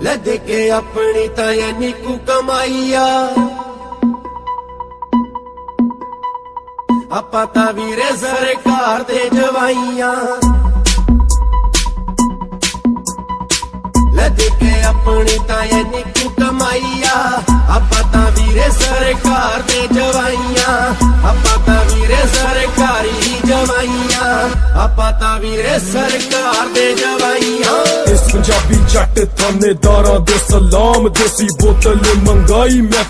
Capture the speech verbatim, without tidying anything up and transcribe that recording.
ਲੈ ਦੇ ਕੇ ਆਪਣੀ ਤਾਂ ਐਨੀ ਕੁ ਕਮਾਈ ਆ ਆਪਾਂ ਤਾਂ ਵੀਰੇ ਸਰਕਾਰ ਦੇ ਜਵਾਈਆਂ ਲੈ ਦੇ ਕੇ ਆਪਣੀ ਤਾਂ ਐਨੀ ਕੁ ਕਮਾਈ ਆ ਆਪਾਂ ਤਾਂ ਵੀਰੇ ਸਰਕਾਰ ਦੇ ਜਵਾਈਆਂ ਆਪਾਂ ਤਾਂ ਵੀਰੇ ਸਰਕਾਰੀ ਜਵਾਈਆਂ ਆਪਾਂ ਤਾਂ ਵੀਰੇ ਸਰਕਾਰ ਦੇ ਜਵਾਈਆਂ ਇਸ ਪੰਜਾਬੀ ਜੱਟ ਥਾਣੇਦਾਰਾਂ ਦੇ ਸਲਾਮ ਦੇਸੀ ਬੋਤਲ ਮੰਗਾਈ ਮੈਂ